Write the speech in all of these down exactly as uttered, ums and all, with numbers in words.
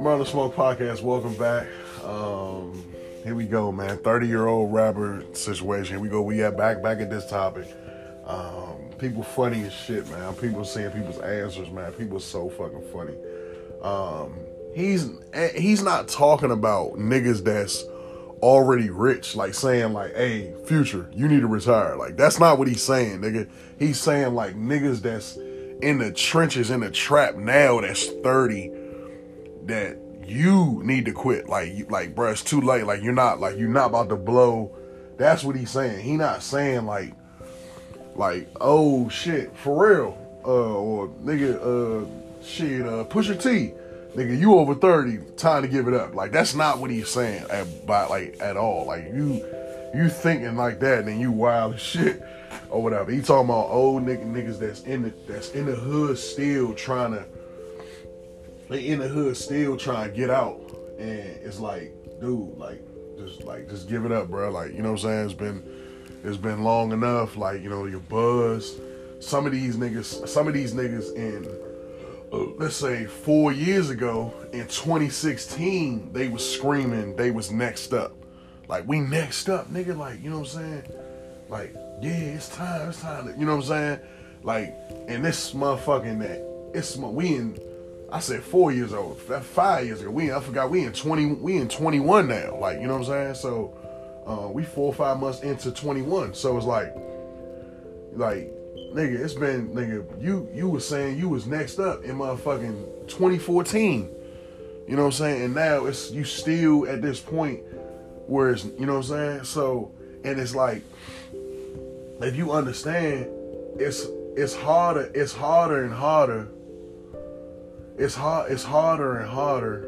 Murder Smoke Podcast, welcome back. Um, here we go, man. thirty-year-old rapper situation. Here we go. We got back back at this topic. Um, people funny as shit, man. People seeing people's answers, man. People so fucking funny. Um, he's he's not talking about niggas that's already rich, like saying like, hey, Future, you need to retire. Like, that's not what he's saying, nigga. He's saying like niggas that's in the trenches, in the trap now, that's thirty, that you need to quit. Like, you, like, bro, it's too late. Like, you're not, like, you're not about to blow. That's what he's saying. He not saying like, like, oh shit, for real, uh, or nigga, uh, shit, uh, Pusha T, nigga, you over thirty, time to give it up. Like, that's not what he's saying at, by, like, at all. Like, you, you thinking like that, and then you wild as shit or whatever. He talking about old nigga, niggas that's in the, that's in the hood still trying to. They in the hood still trying to get out, and it's like, dude, like, just like, just give it up, bro. Like, you know what I'm saying? It's been, it's been long enough. Like, you know, your buzz. Some of these niggas, some of these niggas in, uh, let's say four years ago in twenty sixteen, they was screaming they was next up. Like, we next up, nigga. Like, you know what I'm saying? Like, yeah, it's time, it's time. To, you know what I'm saying? Like, and this motherfucking that, it's we in. I said four years old, five years ago. We I forgot we in twenty, we in twenty-one now. Like, you know what I'm saying? So, uh, we four or five months into twenty-one. So it's like, like, nigga, it's been, nigga, you you was saying you was next up in motherfucking twenty fourteen. You know what I'm saying? And now it's you still at this point where it's, you know what I'm saying? So, and it's like, if you understand, it's it's harder, it's harder and harder. It's hard. It's harder and harder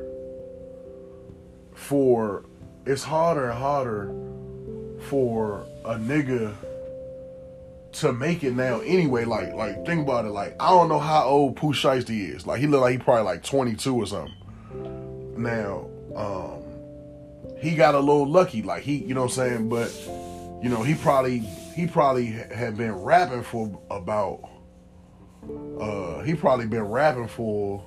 for. It's harder and harder for a nigga to make it now. Anyway, like, like think about it. Like, I don't know how old Pooh Shiesty is. Like, he look like he probably like twenty-two or something. Now, um, he got a little lucky. Like, he, you know what I'm saying. But you know, he probably he probably had been rapping for about. Uh, he probably been rapping for.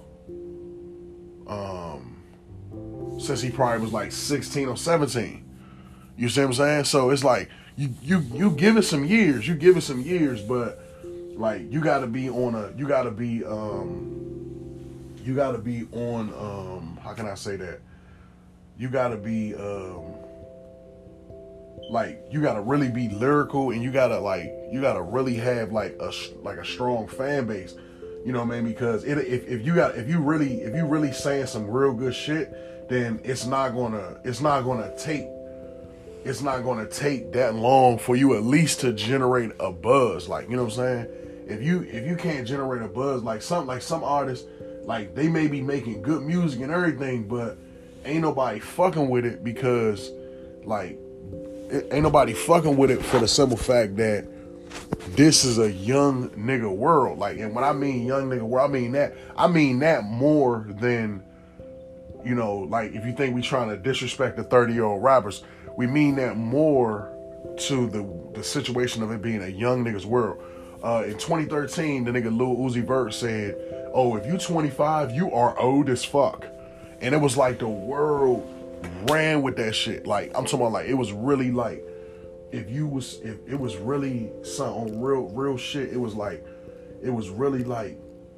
Um, since he probably was like sixteen or seventeen. You see what I'm saying? So it's like, you, you, you give it some years, you give it some years, but like, you gotta be on a, you gotta be, um, you gotta be on, um, how can I say that? You gotta be, um, like, you gotta really be lyrical, and you gotta like, you gotta really have like a, like a strong fan base. You know what I mean? Because it, if if you got if you really if you really saying some real good shit, then it's not gonna it's not gonna take it's not gonna take that long for you at least to generate a buzz. Like, you know what I'm saying? If you if you can't generate a buzz, like some like some artists, like, they may be making good music and everything, but ain't nobody fucking with it because, like, it, ain't nobody fucking with it for the simple fact that this is a young nigga world. Like, and when I mean young nigga world, I mean that, I mean that more than, you know, like, if you think we trying to disrespect the thirty-year-old rappers, we mean that more to the the situation of it being a young nigga's world. Uh, in twenty thirteen, the nigga Lil Uzi Vert said, oh, if you twenty-five, you are old as fuck. And it was like the world ran with that shit. Like, I'm talking about, like, it was really like, if you was, if it was really something real, real shit, it was like, it was really like,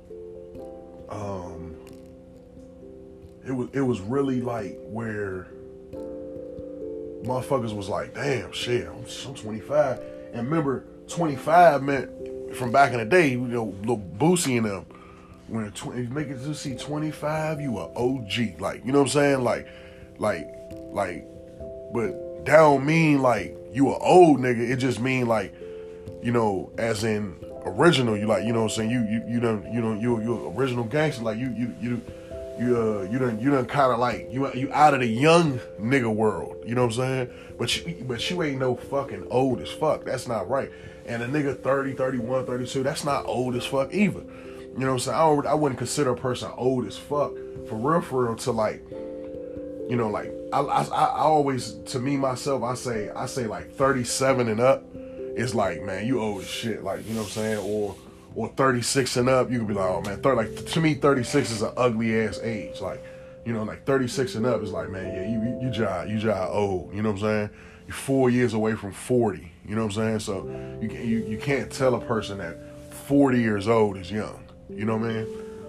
um, it was, it was really like where motherfuckers was like, damn, shit, I'm, I'm twenty-five. And remember, twenty-five meant, from back in the day, you know, Lil Boosie and them, when if you make it to see twenty-five, you a O G. Like, you know what I'm saying? Like, like, like, but that don't mean like, you an old nigga. It just mean like, you know, as in original. You like, you know what I'm saying? You you you done you know you you original gangster. Like, you you you you uh you done you done kind of like you you out of the young nigga world. You know what I'm saying? But you, but you ain't no fucking old as fuck. That's not right. And a nigga thirty, thirty-one, thirty-two, that's not old as fuck either. You know what I'm saying? I don't, I wouldn't consider a person old as fuck for real for real to like. You know, like, I, I, I always, to me, myself, I say, I say like thirty-seven and up is like, man, you old as shit. Like, you know what I'm saying? Or, or thirty-six and up, you could be like, oh man, thirty, like, to me, thirty-six is an ugly ass age. Like, You know, like thirty-six and up is like, man, yeah, you you jive, you jive old. You know what I'm saying? You're four years away from forty. You know what I'm saying? So you you you can't tell a person that forty years old is young. You know what I mean?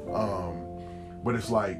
Um, but it's like,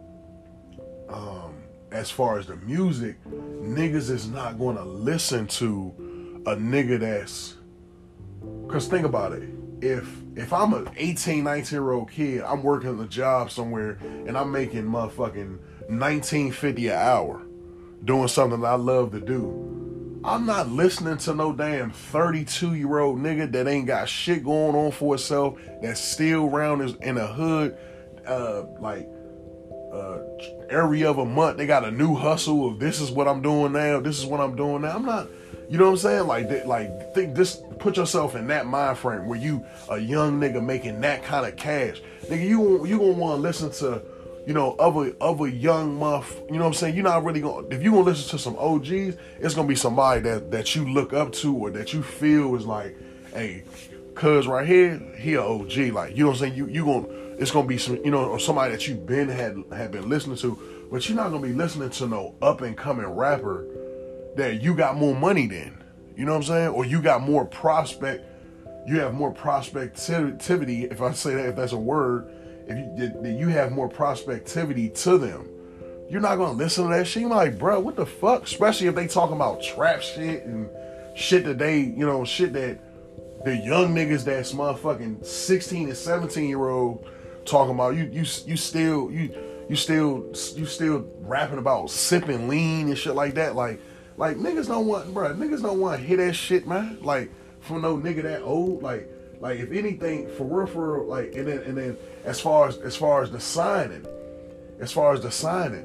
um, as far as the music, niggas is not going to listen to a nigga that's, cause think about it. If if I'm an eighteen, nineteen year old kid, I'm working a job somewhere and I'm making motherfucking nineteen fifty an hour doing something that I love to do, I'm not listening to no damn thirty-two year old nigga that ain't got shit going on for itself, that's still around in a hood, uh, like uh, every other month they got a new hustle of this is what I'm doing now, this is what I'm doing now. I'm not, you know what I'm saying? Like, like think this. Put yourself in that mind frame where you a young nigga making that kind of cash. Nigga, you you gonna want to listen to, you know, other other young muff. You know what I'm saying? You're not really gonna, if you gonna listen to some O Gs, it's gonna be somebody that that you look up to or that you feel is like, hey, cuz right here, he a O G. Like, you know what I'm saying? You you gonna, it's gonna be some, you know, or somebody that you've been had had been listening to, but you're not gonna be listening to no up and coming rapper that you got more money than. You know what I'm saying? Or you got more prospect, you have more prospectivity, if I say that, if that's a word, if you you have more prospectivity to them. You're not going to listen to that shit. You're like, bro, what the fuck? Especially if they talking about trap shit and shit that they, you know, shit that the young niggas that's motherfucking sixteen and seventeen year old talking about. You you you still, you you still, you still rapping about sipping lean and shit like that. Like, Like, niggas don't want, bro, niggas don't want to hear that shit, man. Like, from no nigga that old. Like, like if anything, for real, for real, like, and then, and then, as far as, as far as the signing, as far as the signing,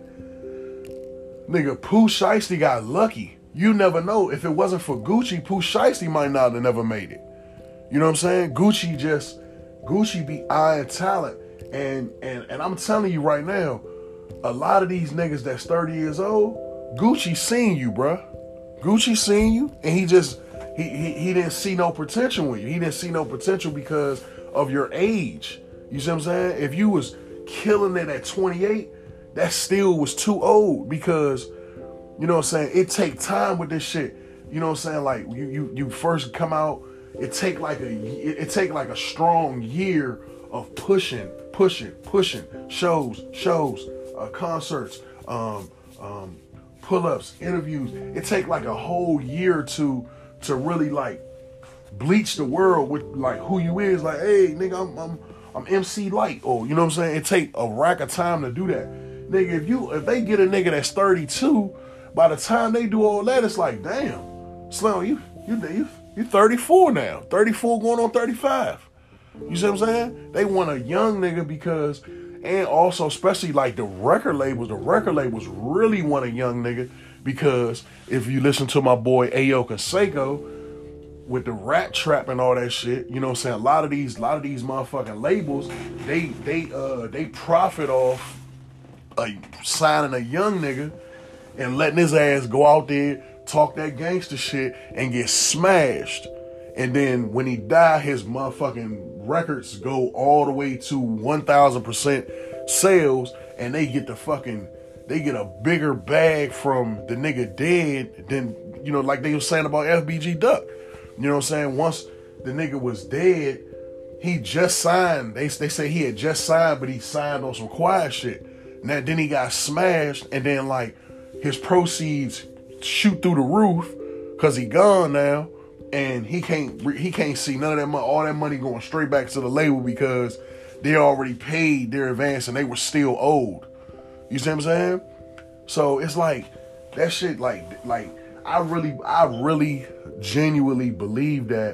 nigga, Pooh Shiesty got lucky. You never know. If it wasn't for Gucci, Pooh Shiesty might not have never made it. You know what I'm saying? Gucci just, Gucci be eyeing talent. And, and, and I'm telling you right now, a lot of these niggas that's thirty years old, Gucci seen you, bruh. Gucci seen you, and he just, he, he he didn't see no potential in you. He didn't see no potential because of your age. You see what I'm saying? If you was killing it at twenty-eight, that still was too old because, you know what I'm saying, it take time with this shit. You know what I'm saying? Like, you you, you first come out, it take like a, it, it take like a strong year of pushing, pushing, pushing, shows, shows, uh, concerts, um, um, pull-ups, interviews. It take like a whole year or two to really like bleach the world with like who you is. Like, hey, nigga, I'm I'm I'm M C Light, or you know what I'm saying? It take a rack of time to do that. Nigga, if you if they get a nigga that's thirty-two, by the time they do all that, it's like, damn, Slim, you you you you thirty-four now, thirty-four going on thirty-five. You see what I'm saying? They want a young nigga because. And also, especially like the record labels, the record labels really want a young nigga because if you listen to my boy Ayo Canseco with the rat trap and all that shit, you know what I'm saying? A lot of these, a lot of these motherfucking labels, they they uh they profit off uh, signing a young nigga and letting his ass go out there, talk that gangster shit, and get smashed. And then when he die, his motherfucking records go all the way to one thousand percent sales, and they get the fucking, they get a bigger bag from the nigga dead than, you know, like they were saying about F B G Duck. You know what I'm saying? Once the nigga was dead, he just signed. They, they say he had just signed, but he signed on some quiet shit. Now, then he got smashed, and then like his proceeds shoot through the roof because he gone now. And he can't he can't see none of that money, all that money going straight back to the label because they already paid their advance and they were still owed. You see what I'm saying? So it's like that shit. Like like I really I really genuinely believe that,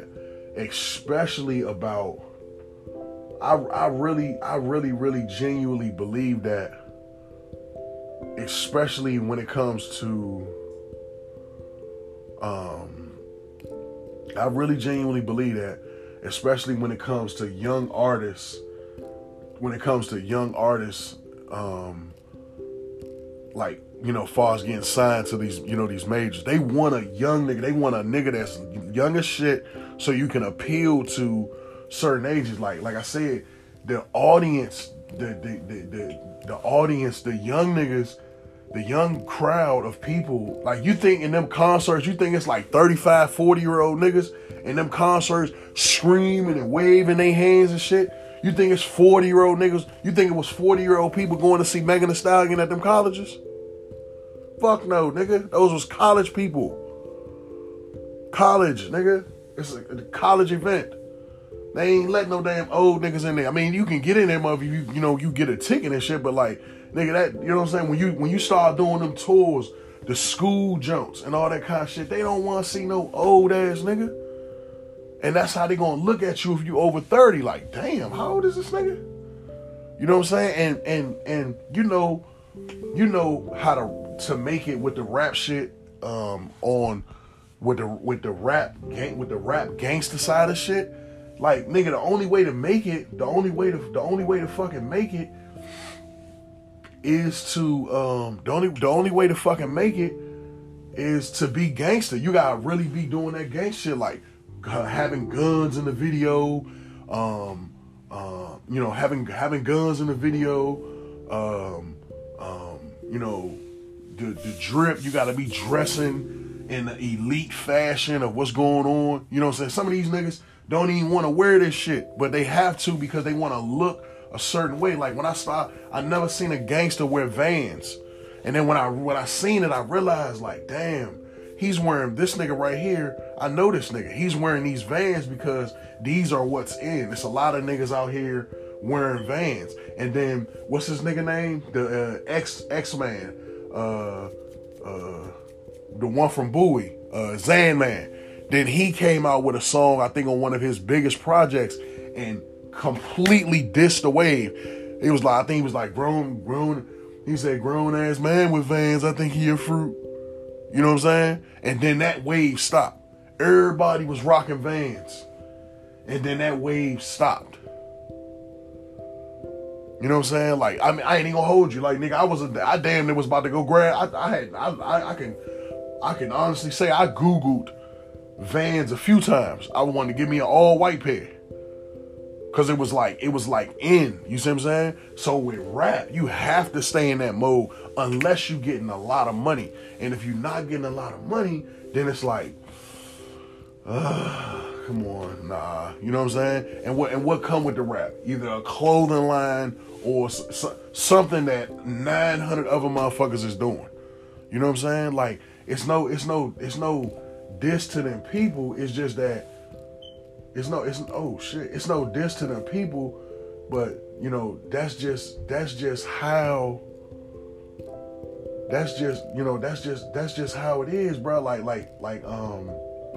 especially about I I really I really really genuinely believe that, especially when it comes to um. I really genuinely believe that, especially when it comes to young artists, when it comes to young artists, um, like, you know, far as getting signed to these, you know, these majors, they want a young nigga, they want a nigga that's young as shit so you can appeal to certain ages. Like, like I said, the audience, the the, the the the audience, the young niggas, the young crowd of people, like you think in them concerts, you think it's like thirty-five, forty year old niggas in them concerts screaming and waving their hands and shit. You think it's forty year old niggas? You think it was forty year old people going to see Megan Thee Stallion at them colleges? Fuck no, nigga. Those was college people. College, nigga. It's a, a college event. They ain't let no damn old niggas in there. I mean, you can get in there, mother, you you know, you get a ticket and shit, but like, nigga, that, you know what I'm saying? When you when you start doing them tours, the school jumps and all that kind of shit, they don't want to see no old ass nigga. And that's how they gonna look at you if you over thirty. Like, damn, how old is this nigga? You know what I'm saying? And and and you know, you know how to to make it with the rap shit, um, on with the with the rap gang with the rap gangster side of shit. Like, nigga, the only way to make it, the only way to the only way to fucking make it is to um the only the only way to fucking make it is to be gangster. You gotta really be doing that gangster shit, like uh, having guns in the video, um, uh, you know, having having guns in the video, um, um, you know, the the drip. You gotta be dressing in the elite fashion of what's going on. You know what I'm saying? Some of these niggas don't even want to wear this shit, but they have to because they want to look a certain way. Like when I start, I never seen a gangster wear Vans. And then when I when I seen it, I realized, like, damn, he's wearing this nigga right here. I know this nigga. He's wearing these Vans because these are what's in. It's a lot of niggas out here wearing Vans. And then what's his nigga name? The uh, X X Man, uh, uh, the one from Bowie, uh, Zan Man. Then he came out with a song, I think, on one of his biggest projects, and completely dissed the wave. It was like, I think he was like, grown, grown. He said, grown ass man with Vans, I think he a fruit. You know what I'm saying? And then that wave stopped. Everybody was rocking Vans. And then that wave stopped. You know what I'm saying? Like, I mean, I ain't even gonna hold you. Like, nigga, I was, a, I damn near was about to go grab. I, I had, I, I, I can, I can honestly say I Googled Vans a few times. I wanted to give me an all white pair. Cause it was like, it was like in, you see what I'm saying? So with rap, you have to stay in that mode unless you're getting a lot of money. And if you're not getting a lot of money, then it's like, uh, come on, nah. You know what I'm saying? And what and what come with the rap? Either a clothing line or s- something that nine hundred other motherfuckers is doing. You know what I'm saying? Like, it's no, it's no, it's no diss to them people. It's just that it's no, it's oh shit, it's no diss to them people, but you know, that's just that's just how that's just you know that's just that's just how it is, bro. Like like like um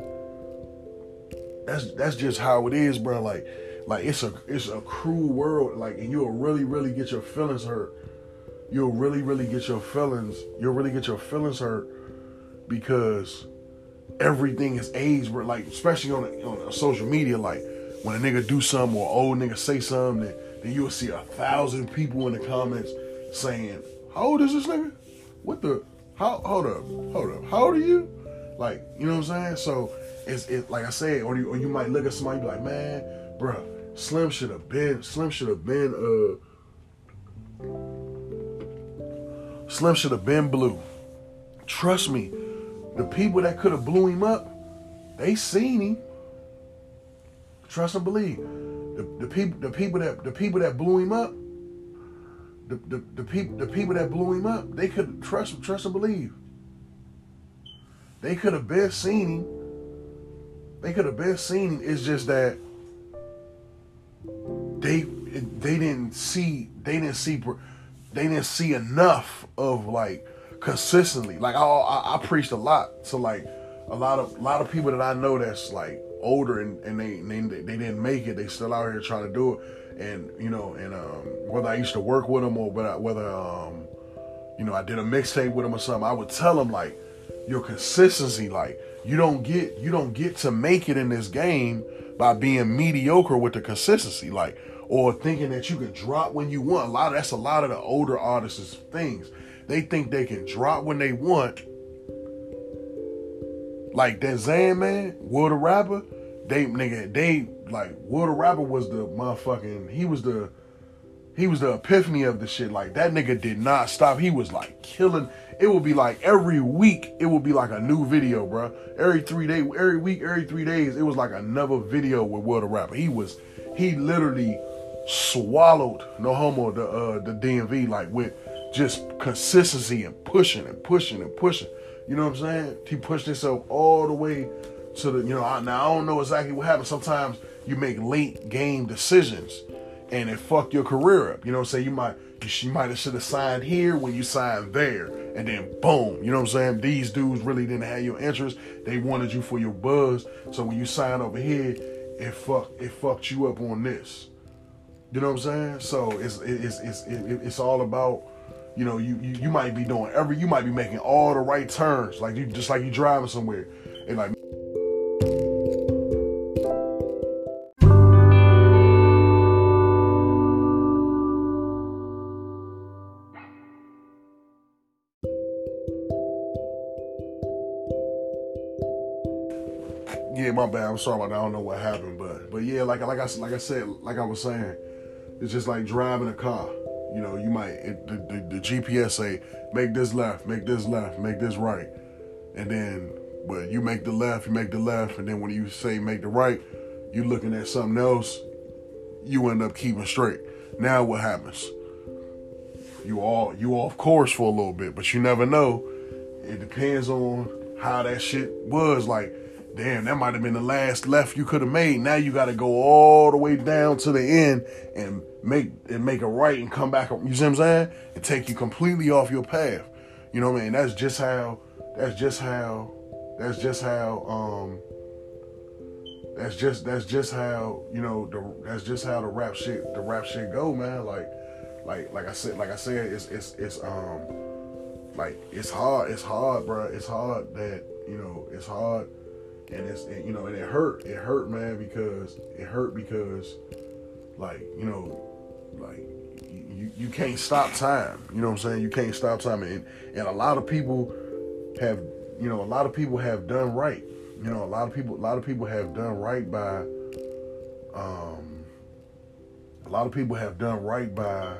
that's that's just how it is, bro. Like like it's a it's a cruel world. Like, and you'll really really get your feelings hurt. You'll really really get your feelings. You'll really get your feelings hurt because everything is age, bro. Like, especially on a, on a social media, like when a nigga do something or old nigga say something, then, then you'll see a thousand people in the comments saying, "How old is this nigga? What the? How? Hold up, hold up. How old are you?" Like, you know what I'm saying? So it's it like I said, or you, or you might look at somebody and be like, "Man, bro, Slim should have been, Slim should have been, uh, Slim should have been blue." Trust me. The people that could have blew him up, they seen him. Trust and believe. The, the people, the people that the people that blew him up, the the, the people the people that blew him up, they could trust trust and believe. They could have been seen him. They could have been seen him. It's just that they they didn't see they didn't see they didn't see enough of, like, consistently. Like, I, I I preached a lot to, like, a lot of a lot of people that I know that's like older and, and they, they they didn't make it. They still out here trying to do it. And you know, and um, whether I used to work with them or whether whether um, you know, I did a mixtape with them or something, I would tell them, like, your consistency, like, you don't get you don't get to make it in this game by being mediocre with the consistency, like, or thinking that you can drop when you want. A lot of that's a lot of the older artists' things. They think they can drop when they want. Like that Zan Man, Will the Rapper, they nigga they like Will the Rapper was the motherfucking he was the he was the epiphany of the shit. Like that nigga did not stop. He was like killing. It would be like every week it would be like a new video, bro. Every three days, every week, every three days, it was like another video with Will the Rapper. He was he literally swallowed no homo the uh, the D M V like with just consistency and pushing and pushing and pushing. You know what I'm saying? He pushed himself all the way to the, you know, I, now I don't know exactly what happened. Sometimes you make late game decisions and it fucked your career up. You know what I'm saying? You might, you might have should have signed here when you signed there. And then boom, you know what I'm saying? These dudes really didn't have your interest. They wanted you for your buzz. So when you sign over here, it fuck, it fucked you up on this. You know what I'm saying? So it's, it's, it's, it's, it's all about, you know, you, you, you might be doing every, you might be making all the right turns. Like you, just like you driving somewhere. And like, yeah, my bad. I'm sorry about that. I don't know what happened, but but yeah, like like I like I said, like I was saying, it's just like driving a car. You know, you might it, the, the the G P S say make this left, make this left, make this right, and then but you make the left, you make the left, and then when you say make the right, you looking at something else. You end up keeping straight. Now what happens? You all you off course for a little bit, but you never know. It depends on how that shit was. Like, damn, that might have been the last left you could have made. Now you got to go all the way down to the end and make and make a right and come back. You see what I'm saying? And take you completely off your path. You know what I mean? That's just how. That's just how. That's just how. Um. That's just that's just how you know the that's just how the rap shit the rap shit go, man. Like, like like I said like I said it's it's it's um like it's hard it's hard, bro. It's hard that you know it's hard. And it's, it, you know, and it hurt. It hurt, man, because it hurt because, like, you know, like, you, you can't stop time. You know what I'm saying? You can't stop time. And, and a lot of people have, you know, a lot of people have done right. You know, a lot of people, a lot of people have done right by, um, a lot of people have done right by,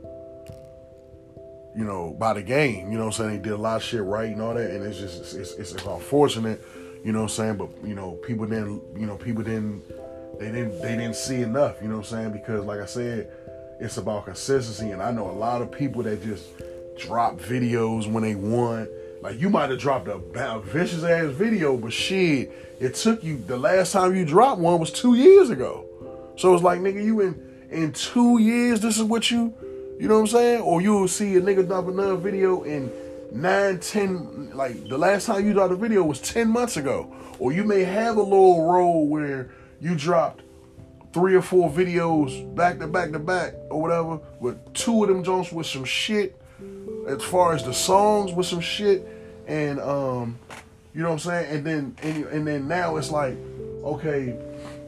you know, by the game. You know what I'm saying? They did a lot of shit right and all that. And it's just, it's, it's, it's unfortunate. You know what I'm saying? But, you know, people didn't, you know, people didn't, they didn't, they didn't see enough, you know what I'm saying? Because like I said, it's about consistency. And I know a lot of people that just drop videos when they won. Like, you might have dropped a, a vicious ass video, but shit, it took you, the last time you dropped one was two years ago. So it's like, nigga, you in, in two years, this is what you, you know what I'm saying? Or you'll see a nigga drop another video in nine, ten, like the last time you dropped a video was ten months ago. Or you may have a little roll where you dropped three or four videos back to back to back or whatever, with two of them joints with some shit, as far as the songs with some shit, and um, you know what I'm saying? And then and, and then now it's like, okay,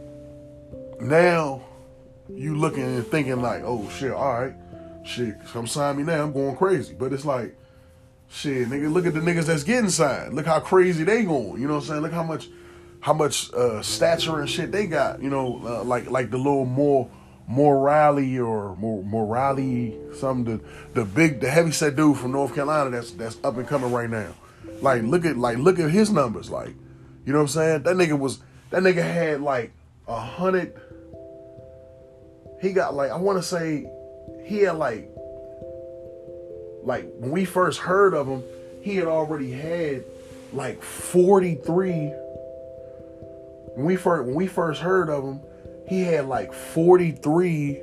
now you looking and thinking like, oh shit, all right, shit, come sign me now, I'm going crazy. But it's like, shit, nigga, look at the niggas that's getting signed. Look how crazy they going. You know what I'm saying? Look how much, how much uh, stature and shit they got. You know, uh, like like the little more Morale or more Morale, something. The the big, the heavyset dude from North Carolina that's that's up and coming right now. Like look at like look at his numbers. Like, you know what I'm saying? That nigga was that nigga had like a hundred. He got like I want to say he had like. Like, when we first heard of him, he had already had, like, forty-three. When we first, when we first heard of him, he had, like, forty-three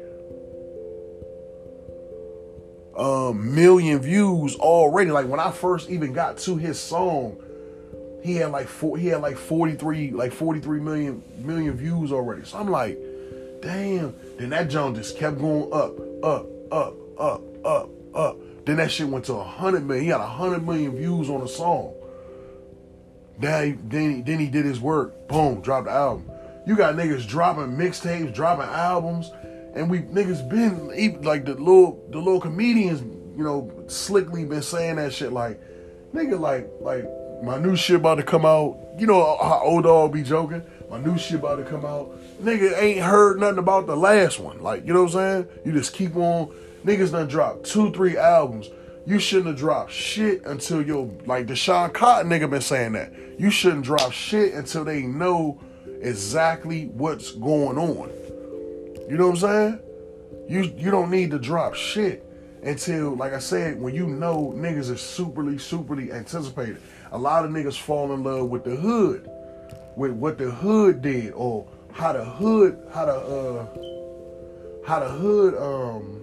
um, million views already. Like, when I first even got to his song, he had, like, four, he had, like, forty-three, like, forty-three million, million views already. So I'm like, damn. Then that jump just kept going up, up, up, up, up, up. Then that shit went to one hundred million. He had one hundred million views on the song. Then he, then, he, then he did his work. Boom, dropped the album. You got niggas dropping mixtapes, dropping albums. And we niggas been, even like the little the little comedians, you know, slickly been saying that shit like, nigga, like, like my new shit about to come out. You know how old dog be joking? my new shit about to come out. Nigga ain't heard nothing about the last one. Like, you know what I'm saying? You just keep on. Niggas done dropped two, three albums. You shouldn't have dropped shit until your, like Deshaun Cotton nigga been saying that. You shouldn't drop shit until they know exactly what's going on. You know what I'm saying? You you don't need to drop shit until, like I said, when you know niggas is superly, superly anticipated. A lot of niggas fall in love with the hood, with what the hood did, or how the hood, how the uh, how the hood um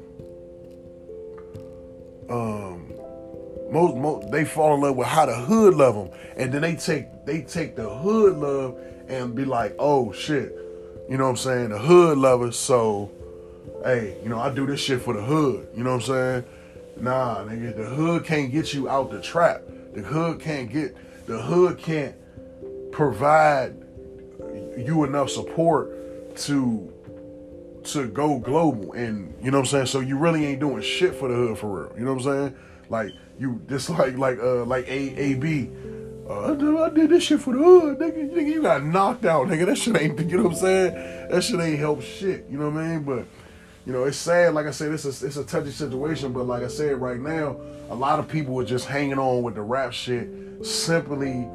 um most, most they fall in love with how the hood love them, and then they take they take the hood love and be like, oh shit, you know what I'm saying? The hood lovers, so hey, you know, I do this shit for the hood. You know what I'm saying? Nah, nigga, the hood can't get you out the trap. The hood can't get, the hood can't provide you enough support to to go global. And, you know what I'm saying? So you really ain't doing shit for the hood for real. You know what I'm saying? Like, you, just like, like, uh, like A, A-B. Uh, I, did, I did this shit for the hood, nigga. Nigga, you got knocked out, nigga. That shit ain't, you know what I'm saying? That shit ain't help shit. You know what I mean? But, you know, it's sad. Like I said, it's a, it's a touchy situation. But like I said, right now, a lot of people are just hanging on with the rap shit simply,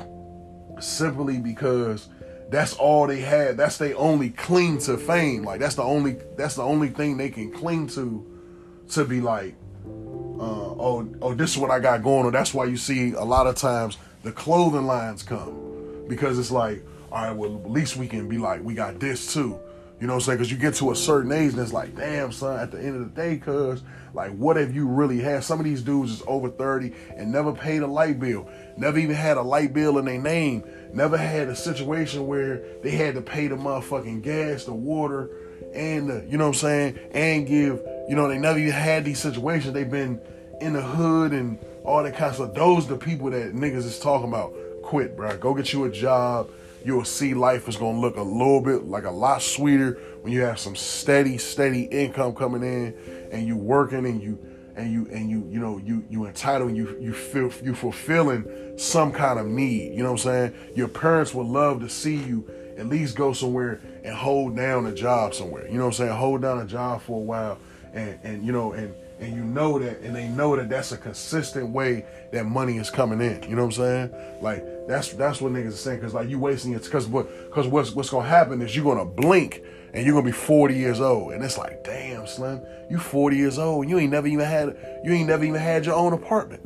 simply because that's all they had. That's they only cling to fame. Like that's the only, that's the only thing they can cling to, to be like, uh, oh, oh, this is what I got going on. That's why you see a lot of times the clothing lines come, because it's like, all right, well, at least we can be like, we got this too. You know what I'm saying? Because you get to a certain age and it's like, damn, son, at the end of the day, cuz, like, what have you really had? Some of these dudes is over thirty and never paid a light bill. Never even had a light bill in their name. Never had a situation where they had to pay the motherfucking gas, the water, and the, you know what I'm saying? And give, you know, they never even had these situations. They've been in the hood and all that kind of stuff. Those are the people that niggas is talking about. Quit, bro. Go get you a job. You'll see life is going to look a little bit like a lot sweeter when you have some steady, steady income coming in and you working and you, and you, and you, you know, you, you entitled and you, you feel, you fulfilling some kind of need. You know what I'm saying? Your parents would love to see you at least go somewhere and hold down a job somewhere. You know what I'm saying? Hold down a job for a while and, and, you know, and, and you know that, and they know that that's a consistent way that money is coming in. You know what I'm saying? Like, that's that's what niggas are saying. Because, like, you wasting it. Because what, cause what's, what's going to happen is you're going to blink and you're going to be forty years old. And it's like, damn, Slim, you forty years old. And you ain't never even had, you ain't never even had your own apartment.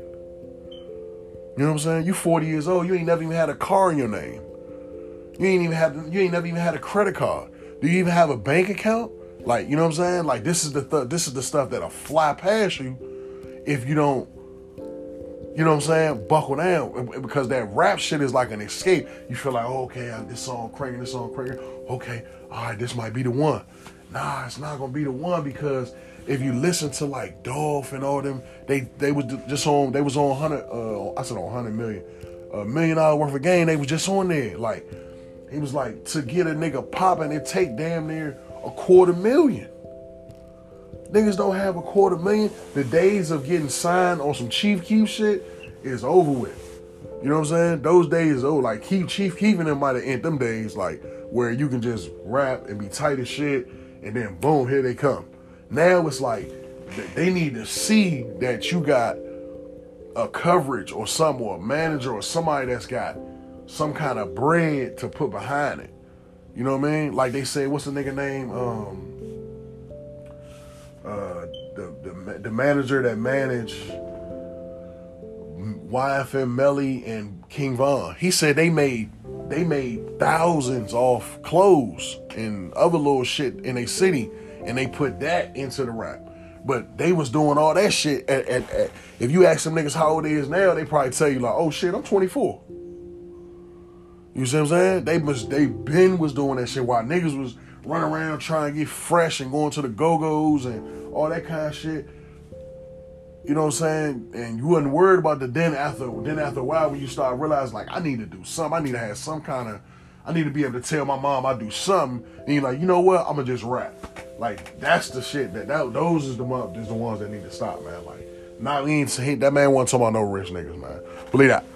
You know what I'm saying? You forty years old. You ain't never even had a car in your name. You ain't even had, you ain't never even had a credit card. Do you even have a bank account? Like, you know what I'm saying? Like, this is the th- this is the stuff that'll fly past you if you don't, you know what I'm saying, buckle down. Because that rap shit is like an escape. You feel like, oh, okay, this song cranking, this song cranking. Okay, all right, this might be the one. Nah, it's not going to be the one, because if you listen to, like, Dolph and all them, they they was just on, they was on one hundred, uh, I said on one hundred million, a million dollar worth of game, they was just on there. Like, it was like, to get a nigga popping, it take damn near a quarter million. Niggas don't have a quarter million. The days of getting signed on some Chief Keef shit is over with. You know what I'm saying? Those days, oh, like Keef, Chief Keef and them might have ended them days, like where you can just rap and be tight as shit, and then boom, here they come. Now it's like they need to see that you got a coverage or some, or a manager or somebody that's got some kind of bread to put behind it. You know what I mean? Like they say, what's the nigga name? Um, uh, the, the the manager that managed Y F M Melly and King Von. He said they made they made thousands off clothes and other little shit in a city, and they put that into the rap. But they was doing all that shit. At, at, at, if you ask some niggas how old they is now, they probably tell you like, oh shit, I'm twenty-four. You see what I'm saying? They must, they been was doing that shit while niggas was running around trying to get fresh and going to the go-go's and all that kind of shit. You know what I'm saying? And you wasn't worried about the then after, then after a while when you start realizing like, I need to do something. I need to have some kind of, I need to be able to tell my mom I do something. And you're like, you know what? I'm going to just rap. Like, that's the shit. That, that Those is the, is the ones that need to stop, man. Like, not, we ain't, that man wasn't talking about no rich niggas, man. Believe that.